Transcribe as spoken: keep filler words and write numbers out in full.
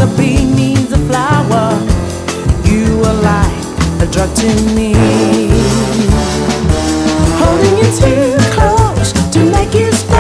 a bee needs a flower, you are like a drug to me. Holding you too close to make you